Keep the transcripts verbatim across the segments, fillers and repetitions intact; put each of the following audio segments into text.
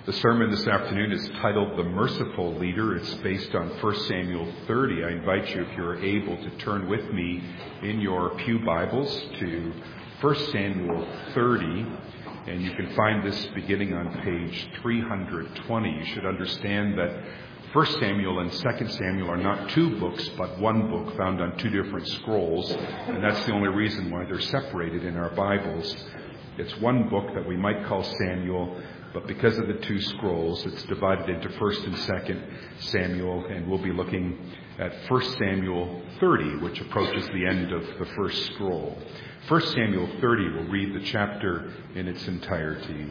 The sermon this afternoon is titled The Merciful Leader. It's based on First Samuel thirty. I invite you, if you're able, to turn with me in your pew Bibles to First Samuel thirty. And you can find this beginning on page three hundred twenty. You should understand that First Samuel and Second Samuel are not two books, but one book found on two different scrolls. And that's the only reason why they're separated in our Bibles. It's one book that we might call Samuel, but because of the two scrolls, it's divided into First and Second Samuel, and we'll be looking at First Samuel thirty, which approaches the end of the first scroll. First Samuel thirty, we'll read the chapter in its entirety.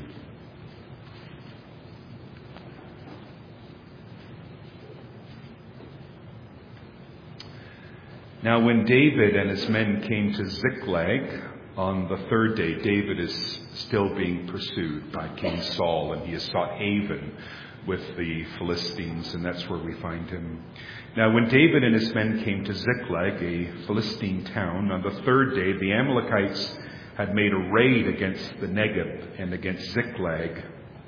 Now when David and his men came to Ziklag, on the third day, David is still being pursued by King Saul, and he has sought haven with the Philistines, and that's where we find him. Now, when David and his men came to Ziklag, a Philistine town, on the third day, the Amalekites had made a raid against the Negeb and against Ziklag.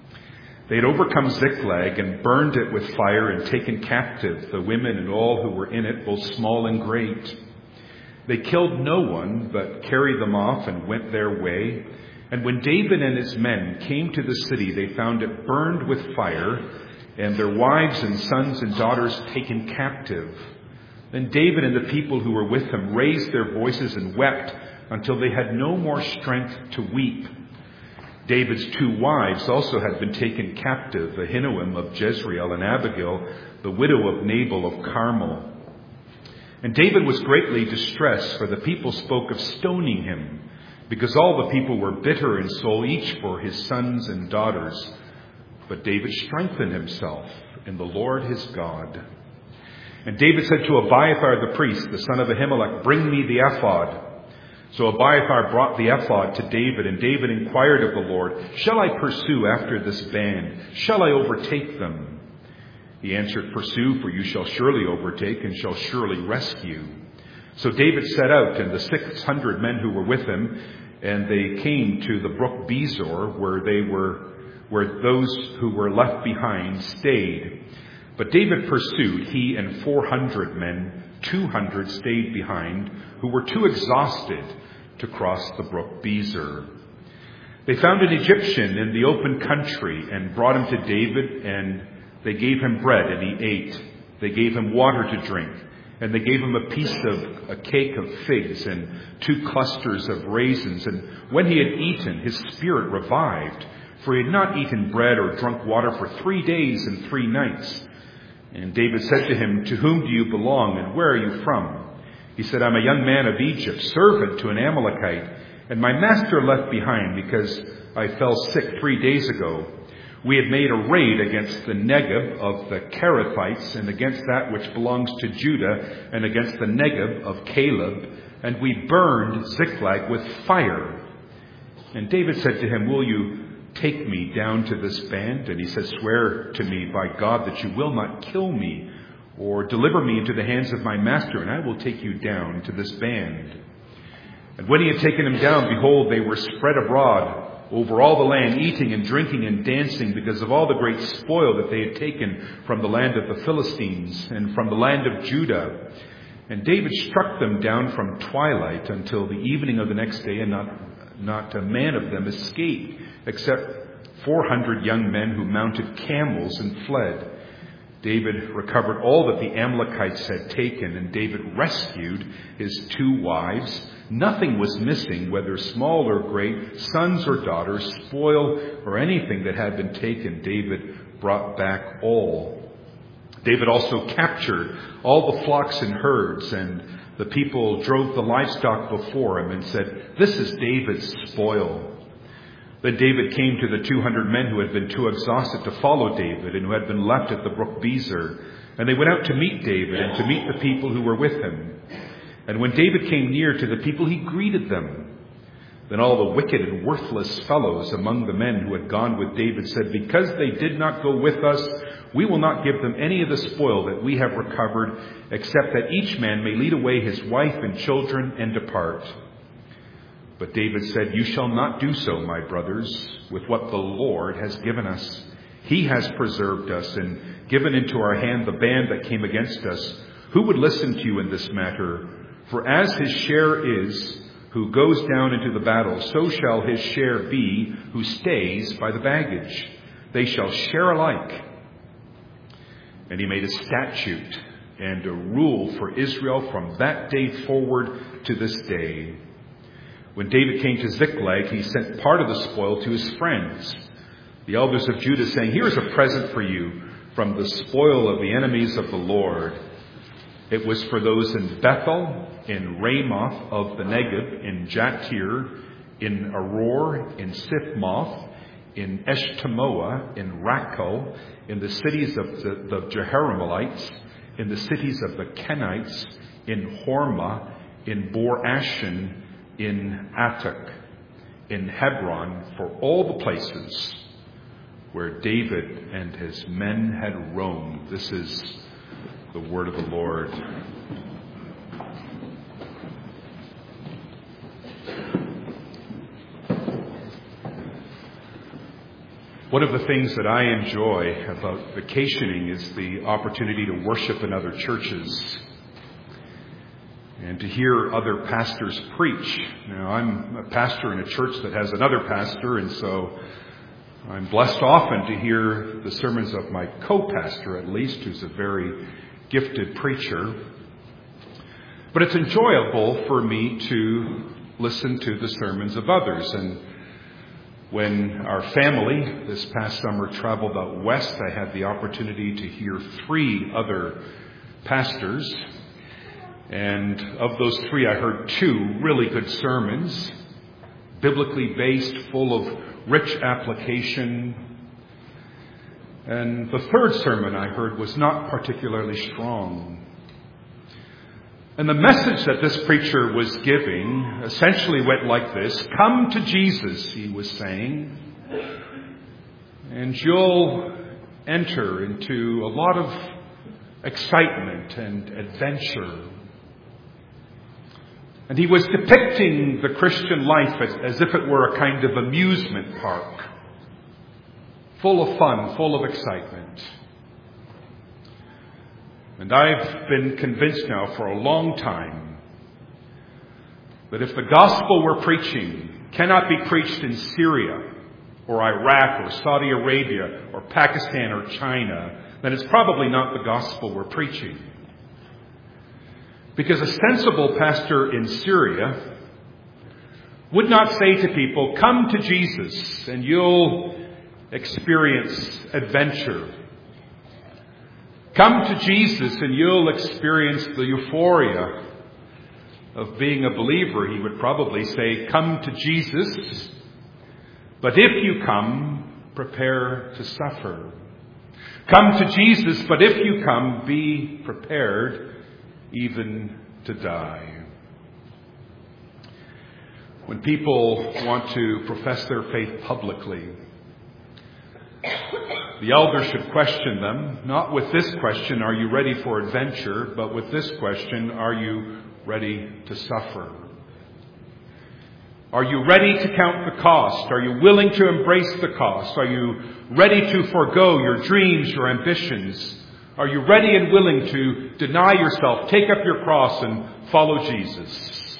They had overcome Ziklag and burned it with fire and taken captive the women and all who were in it, both small and great. They killed no one, but carried them off and went their way. And when David and his men came to the city, they found it burned with fire, and their wives and sons and daughters taken captive. Then David and the people who were with him raised their voices and wept until they had no more strength to weep. David's two wives also had been taken captive, Ahinoam of Jezreel and Abigail, the widow of Nabal of Carmel. And David was greatly distressed, for the people spoke of stoning him, because all the people were bitter in soul, each for his sons and daughters. But David strengthened himself in the Lord his God. And David said to Abiathar the priest, the son of Ahimelech, "Bring me the ephod." So Abiathar brought the ephod to David, and David inquired of the Lord, "Shall I pursue after this band? Shall I overtake them?" He answered, "Pursue, for you shall surely overtake and shall surely rescue." So David set out, and the six hundred men who were with him, and they came to the brook Bezor, where they were, where those who were left behind stayed. But David pursued, he and four hundred men. Two hundred stayed behind, who were too exhausted to cross the brook Bezor. They found an Egyptian in the open country and brought him to David, and they gave him bread, and he ate. They gave him water to drink, and they gave him a piece of a cake of figs and two clusters of raisins. And when he had eaten, his spirit revived, for he had not eaten bread or drunk water for three days and three nights. And David said to him, "To whom do you belong, and where are you from?" He said, "I'm a young man of Egypt, servant to an Amalekite, and my master left behind because I fell sick three days ago. We had made a raid against the Negeb of the Kerethites, and against that which belongs to Judah, and against the Negeb of Caleb, and we burned Ziklag with fire." And David said to him, "Will you take me down to this band?" And he said, "Swear to me by God that you will not kill me or deliver me into the hands of my master, and I will take you down to this band." And when he had taken him down, behold, they were spread abroad over all the land, eating and drinking and dancing, because of all the great spoil that they had taken from the land of the Philistines and from the land of Judah. And David struck them down from twilight until the evening of the next day, and not, not a man of them escaped, except four hundred young men who mounted camels and fled. David recovered all that the Amalekites had taken, and David rescued his two wives. Nothing was missing, whether small or great, sons or daughters, spoil or anything that had been taken. David brought back all. David also captured all the flocks and herds, and the people drove the livestock before him and said, "This is David's spoil." Then David came to the two hundred men who had been too exhausted to follow David and who had been left at the brook Bezor. And they went out to meet David and to meet the people who were with him. And when David came near to the people, he greeted them. Then all the wicked and worthless fellows among the men who had gone with David said, "Because they did not go with us, we will not give them any of the spoil that we have recovered, except that each man may lead away his wife and children and depart." But David said, "You shall not do so, my brothers, with what the Lord has given us. He has preserved us and given into our hand the band that came against us. Who would listen to you in this matter? For as his share is who goes down into the battle, so shall his share be who stays by the baggage. They shall share alike. And he made a statute and a rule for Israel from that day forward to this day. When David came to Ziklag, he sent part of the spoil to his friends, the elders of Judah, saying, "Here is a present for you from the spoil of the enemies of the Lord." It was for those in Bethel, in Ramoth of the Negev, in Jatir, in Aror, in Sifmoth, in Eshtemoa, in Rakel, in the cities of the, the Jehoramelites, in the cities of the Kenites, in Hormah, in Bor-Ashan, in Atak, in Hebron, for all the places where David and his men had roamed. This is the word of the Lord. One of the things that I enjoy about vacationing is the opportunity to worship in other churches and to hear other pastors preach. Now, I'm a pastor in a church that has another pastor, and so I'm blessed often to hear the sermons of my co-pastor, at least, who's a very gifted preacher. But it's enjoyable for me to listen to the sermons of others. And when our family this past summer traveled out west, I had the opportunity to hear three other pastors. And of those three, I heard two really good sermons, biblically based, full of rich application. And the third sermon I heard was not particularly strong. And the message that this preacher was giving essentially went like this: come to Jesus, he was saying, and you'll enter into a lot of excitement and adventure. And he was depicting the Christian life as, as if it were a kind of amusement park, full of fun, full of excitement. And I've been convinced now for a long time that if the gospel we're preaching cannot be preached in Syria or Iraq or Saudi Arabia or Pakistan or China, then it's probably not the gospel we're preaching. Because a sensible pastor in Syria would not say to people, come to Jesus and you'll experience adventure. Come to Jesus and you'll experience the euphoria of being a believer. He would probably say, come to Jesus, but if you come, prepare to suffer. Come to Jesus, but if you come, be prepared even to die. When people want to profess their faith publicly, the elders should question them, not with this question, are you ready for adventure, but with this question, are you ready to suffer? Are you ready to count the cost? Are you willing to embrace the cost? Are you ready to forego your dreams, your ambitions? Are you ready and willing to deny yourself, take up your cross, and follow Jesus?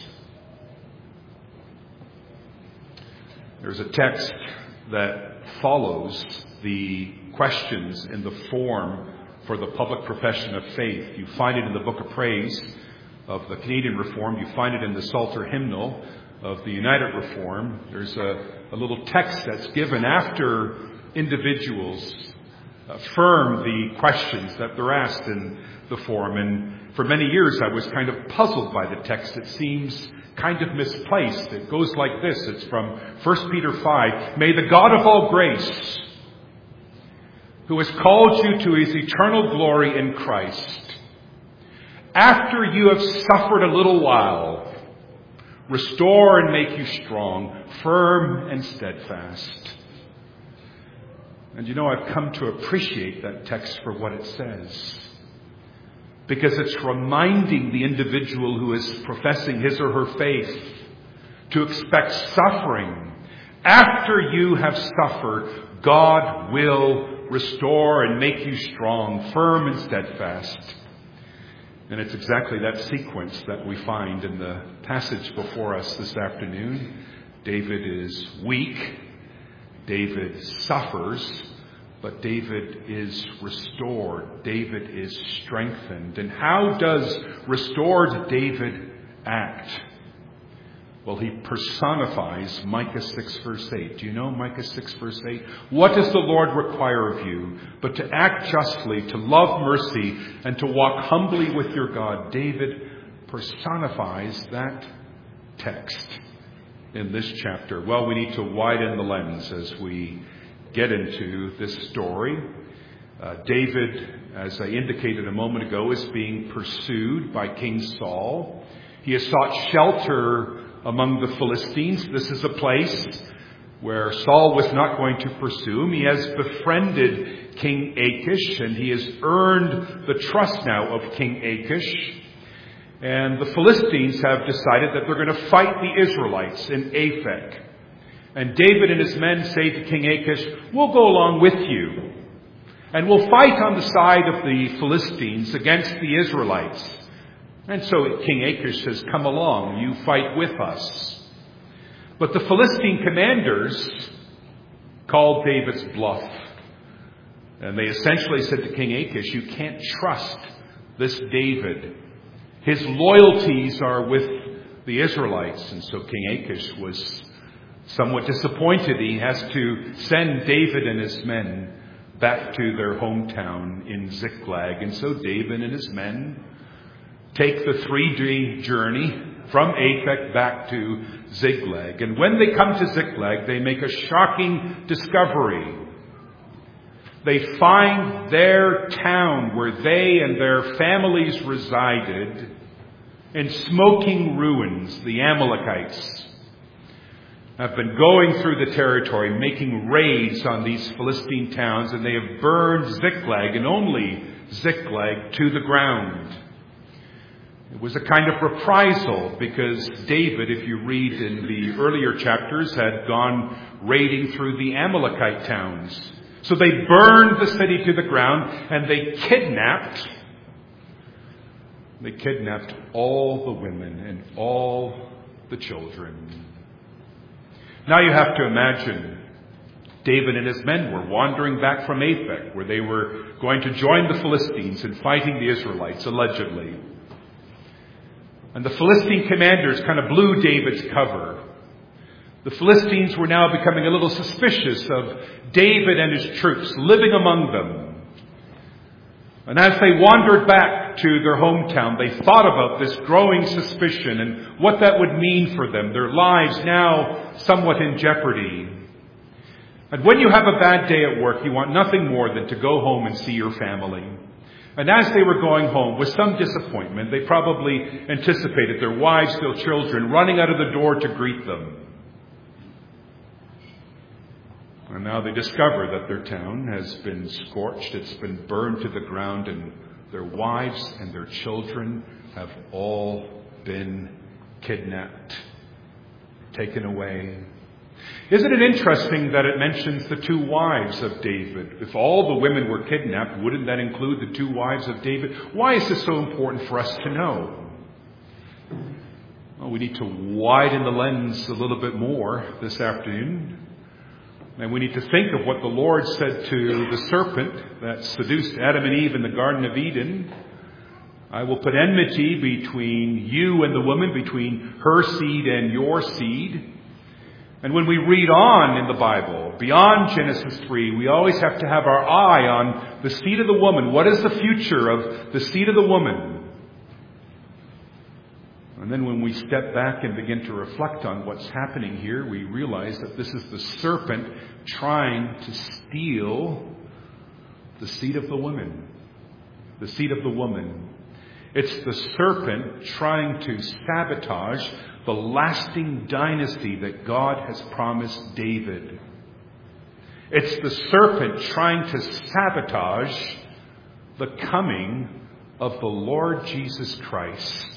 There's a text that follows the questions in the form for the public profession of faith. You find it in the Book of Praise of the Canadian Reformed. You find it in the Psalter Hymnal of the United Reformed. There's a, a little text that's given after individuals affirm the questions that they're asked in the forum. And for many years I was kind of puzzled by the text. It seems kind of misplaced. It goes like this. It's from First Peter five. May the God of all grace, who has called you to his eternal glory in Christ, after you have suffered a little while, restore and make you strong, firm and steadfast. And you know, I've come to appreciate that text for what it says, because it's reminding the individual who is professing his or her faith to expect suffering. After you have suffered, God will restore and make you strong, firm and steadfast. And it's exactly that sequence that we find in the passage before us this afternoon. David is weak. David suffers. But David is restored. David is strengthened. And how does restored David act? Well, he personifies Micah six verse eight. Do you know Micah six verse eight? What does the Lord require of you but to act justly, to love mercy, and to walk humbly with your God? David personifies that text in this chapter. Well, we need to widen the lens as we get into this story. Uh, David, as I indicated a moment ago, is being pursued by King Saul. He has sought shelter among the Philistines. This is a place where Saul was not going to pursue him. He has befriended King Achish, and he has earned the trust now of King Achish. And the Philistines have decided that they're going to fight the Israelites in Aphek. And David and his men say to King Achish, we'll go along with you, and we'll fight on the side of the Philistines against the Israelites. And so King Achish says, come along, you fight with us. But the Philistine commanders called David's bluff. And they essentially said to King Achish, you can't trust this David. His loyalties are with the Israelites. And so King Achish was somewhat disappointed. He has to send David and his men back to their hometown in Ziklag. And so David and his men take the three-day journey from Aphek back to Ziklag. And when they come to Ziklag, they make a shocking discovery. They find their town where they and their families resided in smoking ruins. The Amalekites have been going through the territory, making raids on these Philistine towns, and they have burned Ziklag, and only Ziklag, to the ground. It was a kind of reprisal because David, if you read in the earlier chapters, had gone raiding through the Amalekite towns. So they burned the city to the ground, and they kidnapped, they kidnapped all the women and all the children. Now you have to imagine David and his men were wandering back from Aphek, where they were going to join the Philistines in fighting the Israelites, allegedly. And the Philistine commanders kind of blew David's cover. The Philistines were now becoming a little suspicious of David and his troops living among them. And as they wandered back to their hometown, they thought about this growing suspicion and what that would mean for them, their lives now somewhat in jeopardy. And when you have a bad day at work, you want nothing more than to go home and see your family. And as they were going home, with some disappointment, they probably anticipated their wives, their children, running out of the door to greet them. And now they discover that their town has been scorched, it's been burned to the ground, and their wives and their children have all been kidnapped, taken away. Isn't it interesting that it mentions the two wives of David? If all the women were kidnapped, wouldn't that include the two wives of David? Why is this so important for us to know? Well, we need to widen the lens a little bit more this afternoon. And we need to think of what the Lord said to the serpent that seduced Adam and Eve in the Garden of Eden. I will put enmity between you and the woman, between her seed and your seed. And when we read on in the Bible, beyond Genesis three, we always have to have our eye on the seed of the woman. What is the future of the seed of the woman? And then when we step back and begin to reflect on what's happening here, we realize that this is the serpent trying to steal the seed of the woman. The seed of the woman. It's the serpent trying to sabotage the lasting dynasty that God has promised David. It's the serpent trying to sabotage the coming of the Lord Jesus Christ.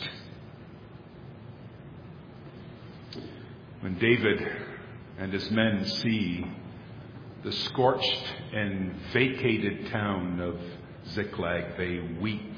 When David and his men see the scorched and vacated town of Ziklag, they weep.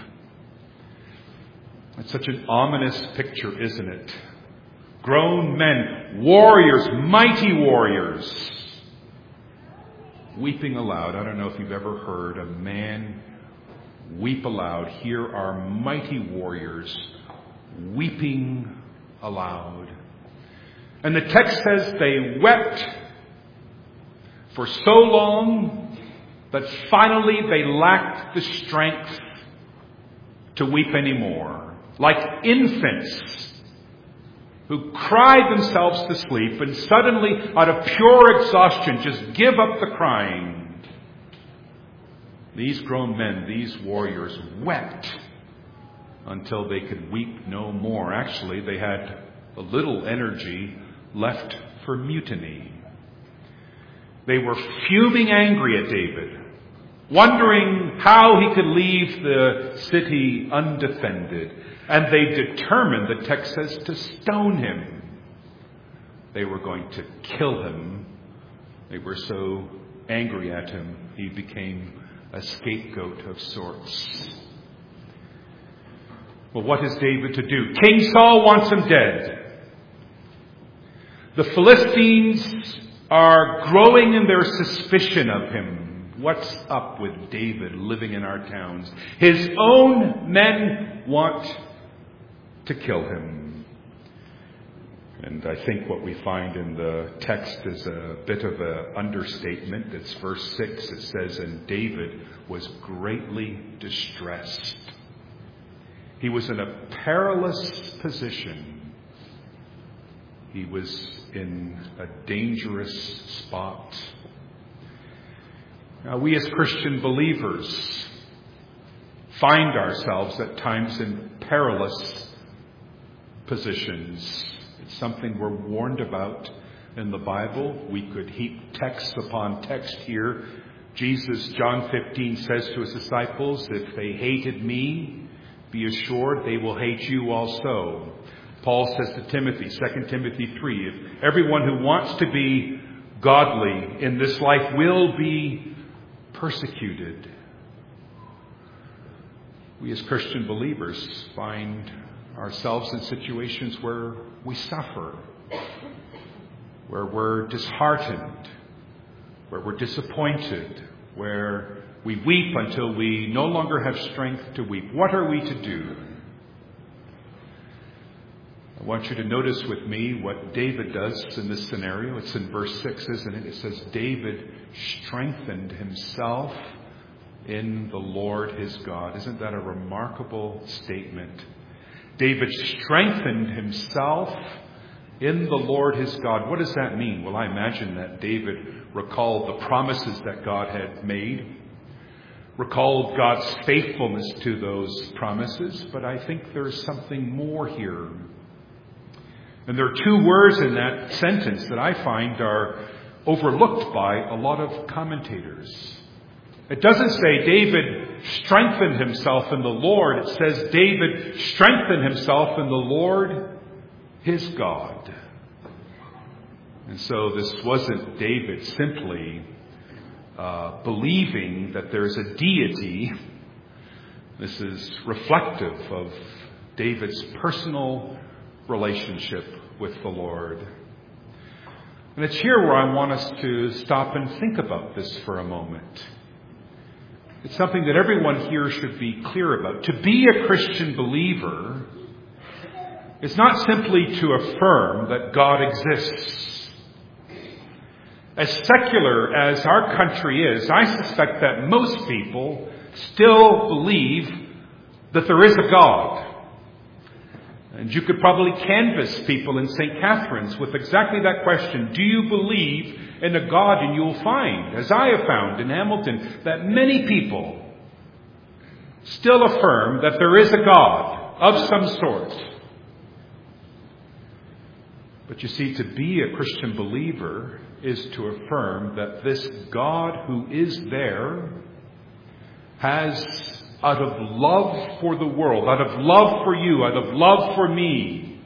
It's such an ominous picture, isn't it? Grown men, warriors, mighty warriors, weeping aloud. I don't know if you've ever heard a man weep aloud. Here are mighty warriors weeping aloud. And the text says they wept for so long that finally they lacked the strength to weep anymore. Like infants who cried themselves to sleep and suddenly, out of pure exhaustion, just give up the crying. These grown men, these warriors, wept until they could weep no more. Actually, they had a little energy left for mutiny. They were fuming angry at David, wondering how he could leave the city undefended. And they determined, the text says, to stone him. They were going to kill him. They were so angry at him, he became a scapegoat of sorts. Well, what is David to do? King Saul wants him dead. The Philistines are growing in their suspicion of him. What's up with David living in our towns? His own men want to kill him. And I think what we find in the text is a bit of an understatement. It's verse six. It says, and David was greatly distressed. He was in a perilous position. He was in a dangerous spot. Now, we as Christian believers find ourselves at times in perilous positions. It's something we're warned about in the Bible. We could heap text upon text here. Jesus, John fifteen, says to his disciples, if they hated me, be assured they will hate you also. Paul says to Timothy, Second Timothy three, if everyone who wants to be godly in this life will be persecuted. We as Christian believers find ourselves in situations where we suffer, where we're disheartened, where we're disappointed, where we weep until we no longer have strength to weep. What are we to do? I want you to notice with me what David does in this scenario. It's in verse six, isn't it? It says, David strengthened himself in the Lord his God. Isn't that a remarkable statement? David strengthened himself in the Lord his God. What does that mean? Well, I imagine that David recalled the promises that God had made, recalled God's faithfulness to those promises, but I think there's something more here. And there are two words in that sentence that I find are overlooked by a lot of commentators. It doesn't say David strengthened himself in the Lord. It says David strengthened himself in the Lord, his God. And so this wasn't David simply uh, believing that there's a deity. This is reflective of David's personal relationship with the Lord. And it's here where I want us to stop and think about this for a moment. It's something that everyone here should be clear about. To be a Christian believer is not simply to affirm that God exists. As secular as our country is, I suspect that most people still believe that there is a God. And you could probably canvass people in Saint Catherine's with exactly that question. Do you believe in a God? And you'll find, as I have found in Hamilton, that many people still affirm that there is a God of some sort. But you see, to be a Christian believer is to affirm that this God who is there has, out of love for the world, out of love for you, out of love for me,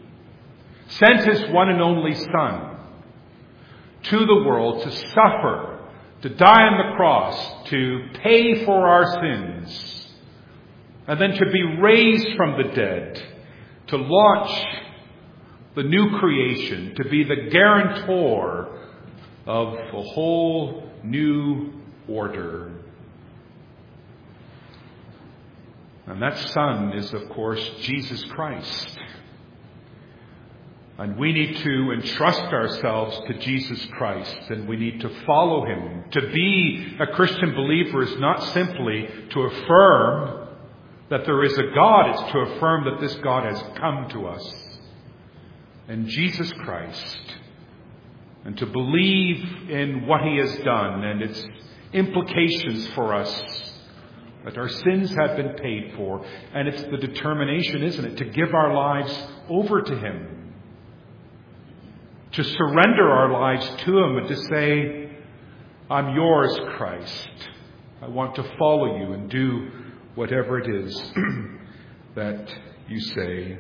sent his one and only Son to the world to suffer, to die on the cross, to pay for our sins, and then to be raised from the dead, to launch the new creation, to be the guarantor of a whole new order. And that Son is, of course, Jesus Christ. And we need to entrust ourselves to Jesus Christ, and we need to follow him. To be a Christian believer is not simply to affirm that there is a God, it's to affirm that this God has come to us in Jesus Christ, and to believe in what he has done and its implications for us, that our sins have been paid for. And it's the determination, isn't it, to give our lives over to him, to surrender our lives to him and to say, I'm yours, Christ. I want to follow you and do whatever it is that you say.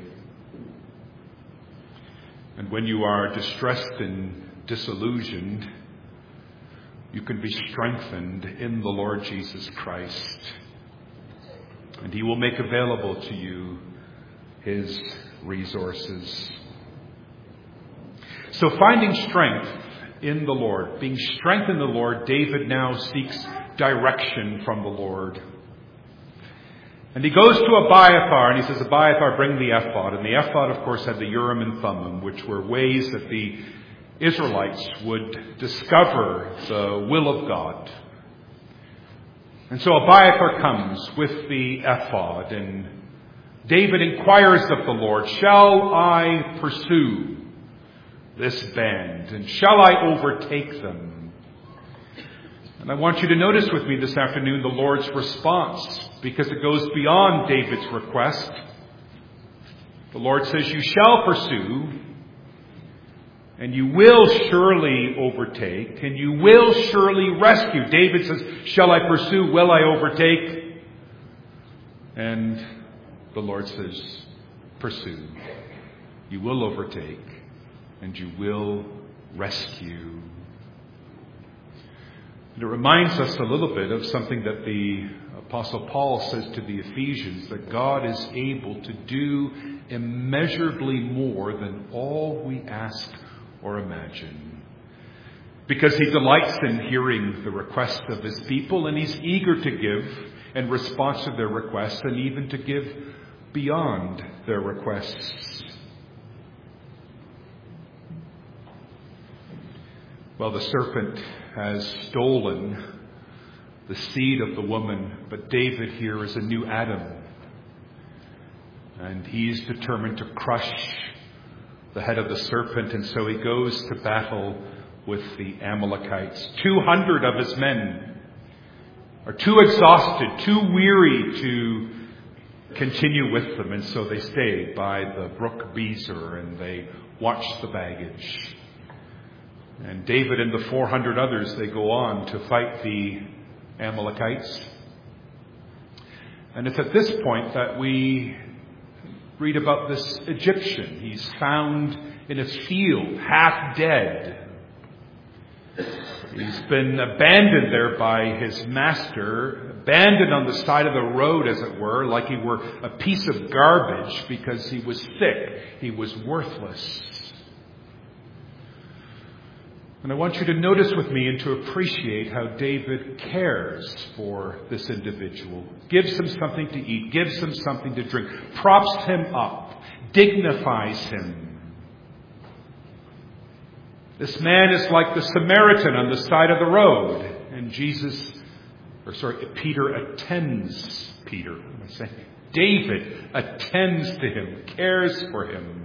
And when you are distressed and disillusioned, you can be strengthened in the Lord Jesus Christ. And he will make available to you his resources. So finding strength in the Lord, being strengthened in the Lord, David now seeks direction from the Lord. And he goes to Abiathar and he says, Abiathar, bring the ephod. And the ephod, of course, had the Urim and Thummim, which were ways that the Israelites would discover the will of God. And so Abiathar comes with the ephod, and David inquires of the Lord, shall I pursue this band, and shall I overtake them? And I want you to notice with me this afternoon the Lord's response, because it goes beyond David's request. The Lord says, you shall pursue, and you will surely overtake, and you will surely rescue. David says, shall I pursue? Will I overtake? And the Lord says, pursue. You will overtake, and you will rescue. And it reminds us a little bit of something that the Apostle Paul says to the Ephesians, that God is able to do immeasurably more than all we ask or imagine. Because he delights in hearing the requests of his people, and he's eager to give in response to their requests, and even to give beyond their requests. Well, the serpent has stolen the seed of the woman, but David here is a new Adam. And he's determined to crush the head of the serpent, and so he goes to battle with the Amalekites. two hundred of his men are too exhausted, too weary to continue with them, and so they stay by the brook Bezer and they watch the baggage. And David and the four hundred others, they go on to fight the Amalekites. And it's at this point that we read about this Egyptian. He's found in a field, half dead. He's been abandoned there by his master, abandoned on the side of the road, as it were, like he were a piece of garbage, because he was sick, he was worthless. And I want you to notice with me and to appreciate how David cares for this individual. Gives him something to eat, gives him something to drink, props him up, dignifies him. This man is like the Samaritan on the side of the road. And Jesus, or sorry, Peter attends Peter. What am I saying? David attends to him, cares for him.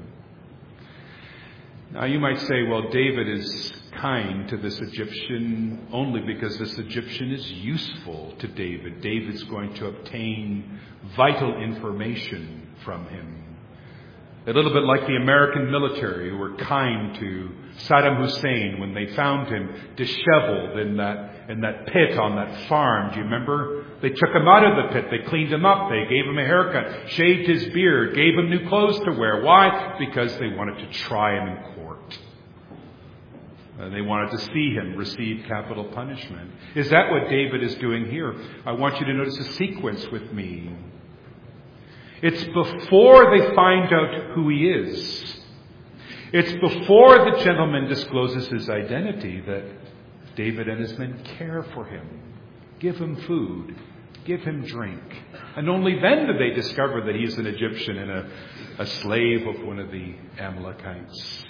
Now you might say, well, David is kind to this Egyptian only because this Egyptian is useful to David. David's going to obtain vital information from him. A little bit like the American military who were kind to Saddam Hussein when they found him disheveled in that in that pit on that farm. Do you remember? They took him out of the pit. They cleaned him up. They gave him a haircut, shaved his beard, gave him new clothes to wear. Why? Because they wanted to try him in court. And they wanted to see him receive capital punishment. Is that what David is doing here? I want you to notice a sequence with me. It's before they find out who he is. It's before the gentleman discloses his identity that David and his men care for him, give him food, give him drink. And only then do they discover that he is an Egyptian and a, a slave of one of the Amalekites.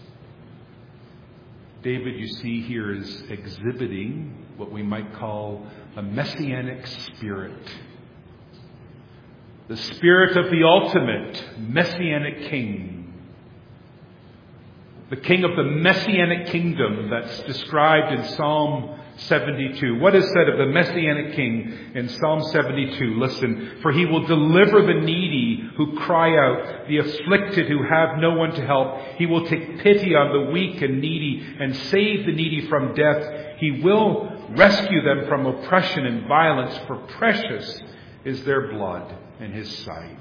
David, you see here, is exhibiting what we might call a messianic spirit. The spirit of the ultimate messianic king. The king of the messianic kingdom that's described in Psalm seventy-two. What is said of the messianic king in Psalm seventy-two? Listen, for he will deliver the needy who cry out, the afflicted who have no one to help. He will take pity on the weak and needy and save the needy from death. He will rescue them from oppression and violence, for precious is their blood in his sight.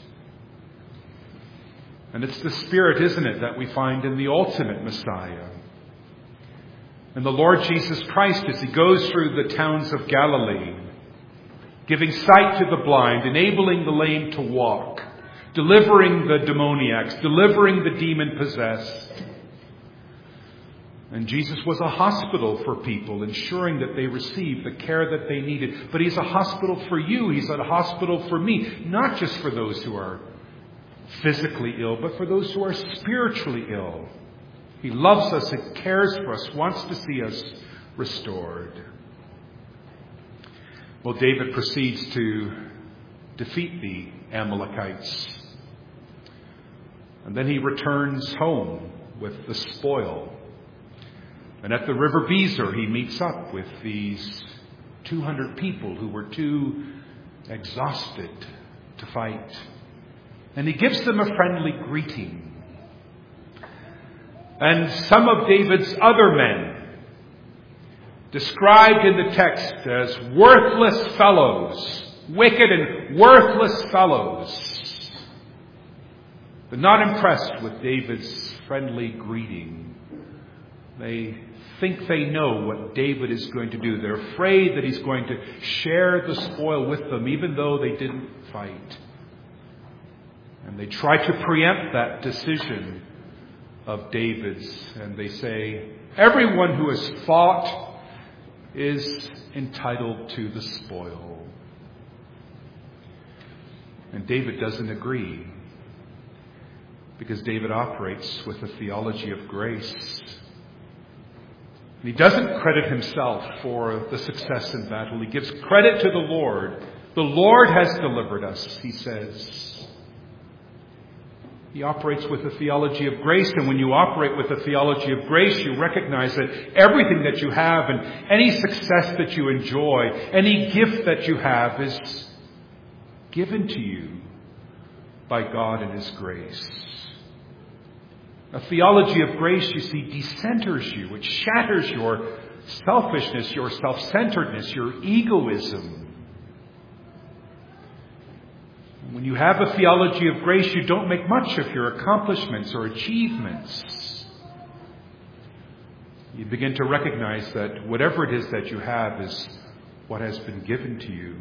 And it's the spirit, isn't it, that we find in the ultimate Messiah. And the Lord Jesus Christ, as he goes through the towns of Galilee, giving sight to the blind, enabling the lame to walk, delivering the demoniacs, delivering the demon-possessed. And Jesus was a hospital for people, ensuring that they received the care that they needed. But he's a hospital for you. He's a hospital for me, not just for those who are physically ill, but for those who are spiritually ill. He loves us and cares for us, wants to see us restored. Well, David proceeds to defeat the Amalekites. And then he returns home with the spoil. And at the river Bezer, he meets up with these two hundred people who were too exhausted to fight. And he gives them a friendly greeting. And some of David's other men, described in the text as worthless fellows, wicked and worthless fellows, they're not impressed with David's friendly greeting. They think they know what David is going to do. They're afraid that he's going to share the spoil with them, even though they didn't fight. And they try to preempt that decision of David's, and they say, everyone who has fought is entitled to the spoil. And David doesn't agree, because David operates with a theology of grace. And he doesn't credit himself for the success in battle. He gives credit to the Lord. The Lord has delivered us, he says. He operates with a theology of grace, and when you operate with a theology of grace, you recognize that everything that you have and any success that you enjoy, any gift that you have is given to you by God in his grace. A theology of grace, you see, decenters you. It shatters your selfishness, your self-centeredness, your egoism. When you have a theology of grace, you don't make much of your accomplishments or achievements. You begin to recognize that whatever it is that you have is what has been given to you.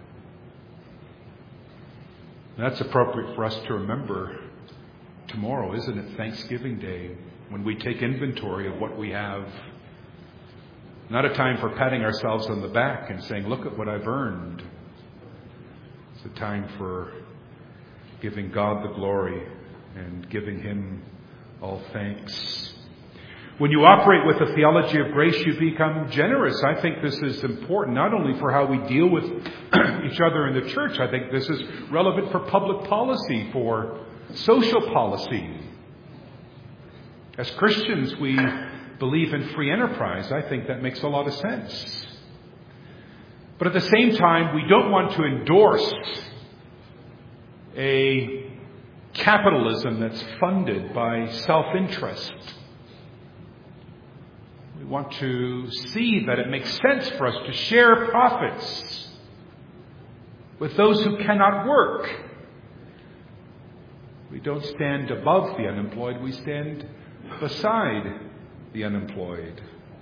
And that's appropriate for us to remember tomorrow, isn't it? Thanksgiving Day, when we take inventory of what we have. Not a time for patting ourselves on the back and saying, look at what I've earned. It's a time for giving God the glory and giving him all thanks. When you operate with a theology of grace, you become generous. I think this is important, not only for how we deal with each other in the church. I think this is relevant for public policy, for social policy. As Christians, we believe in free enterprise. I think that makes a lot of sense. But at the same time, we don't want to endorse a capitalism that's funded by self-interest. We want to see that it makes sense for us to share profits with those who cannot work. We don't stand above the unemployed, we stand beside the unemployed.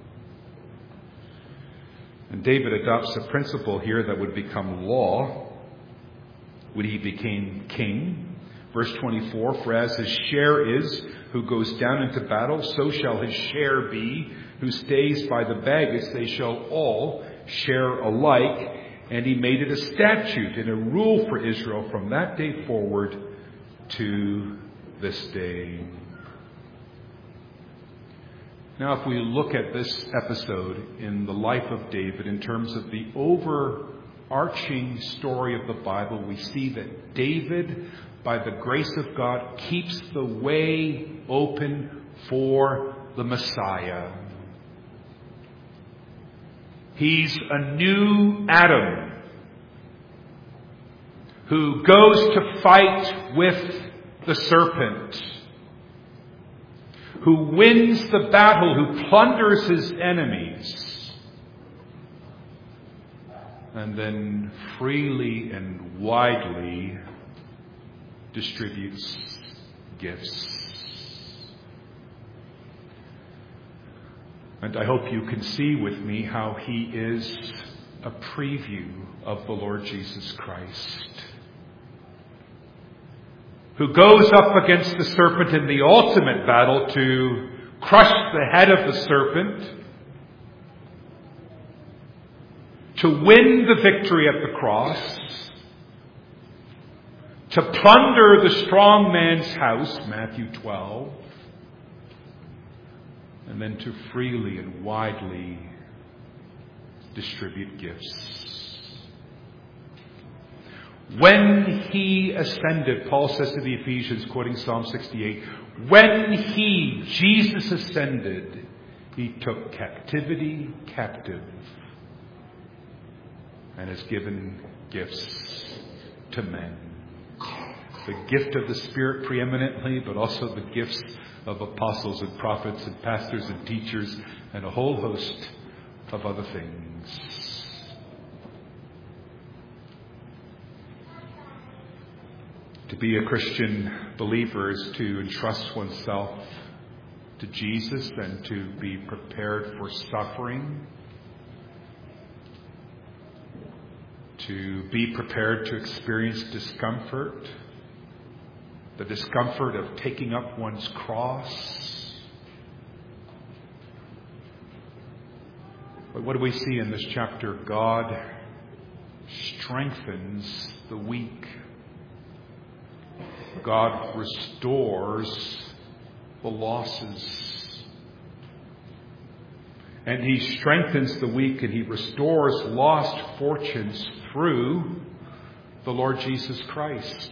And David adopts a principle here that would become law when he became king. Verse twenty-four, for as his share is who goes down into battle, so shall his share be who stays by the baggage. They shall all share alike. And he made it a statute and a rule for Israel from that day forward to this day. Now, if we look at this episode in the life of David in terms of the overarching story of the Bible, we see that David, by the grace of God, keeps the way open for the Messiah. He's a new Adam who goes to fight with the serpent, who wins the battle, who plunders his enemies, and then freely and widely distributes gifts. And I hope you can see with me how he is a preview of the Lord Jesus Christ, who goes up against the serpent in the ultimate battle to crush the head of the serpent, to win the victory at the cross, to plunder the strong man's house, Matthew twelve, and then to freely and widely distribute gifts. When he ascended, Paul says to the Ephesians, quoting Psalm sixty-eight, when he, Jesus, ascended, he took captivity captive and has given gifts to men. The gift of the Spirit preeminently, but also the gifts of apostles and prophets and pastors and teachers and a whole host of other things. To be a Christian believer is to entrust oneself to Jesus and to be prepared for suffering, to be prepared to experience discomfort, the discomfort of taking up one's cross. But what do we see in this chapter? God strengthens the weak. God restores the losses. And he strengthens the weak and he restores lost fortunes through the Lord Jesus Christ,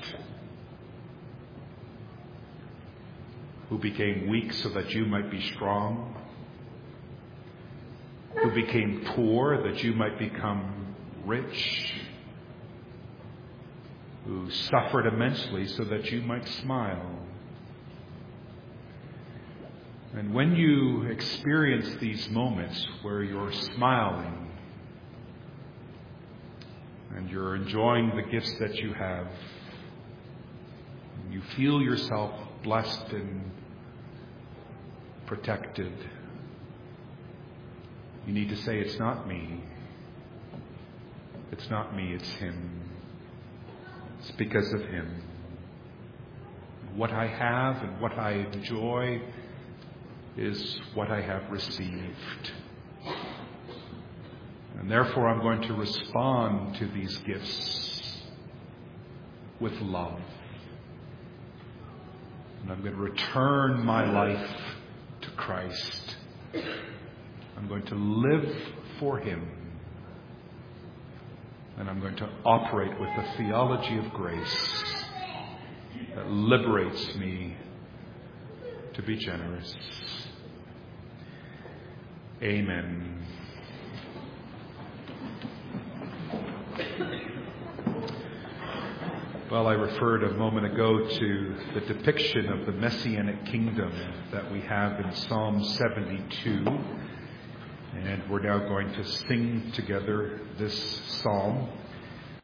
who became weak so that you might be strong, who became poor that you might become rich, who suffered immensely so that you might smile. And when you experience these moments where you're smiling and you're enjoying the gifts that you have, and you feel yourself blessed and protected, you need to say, it's not me. It's not me, it's him. It's because of him. What I have and what I enjoy is what I have received. And therefore I'm going to respond to these gifts with love. And I'm going to return my life to Christ. I'm going to live for him. And I'm going to operate with the theology of grace that liberates me to be generous. Amen. Well, I referred a moment ago to the depiction of the Messianic kingdom that we have in Psalm seventy-two. And we're now going to sing together this psalm.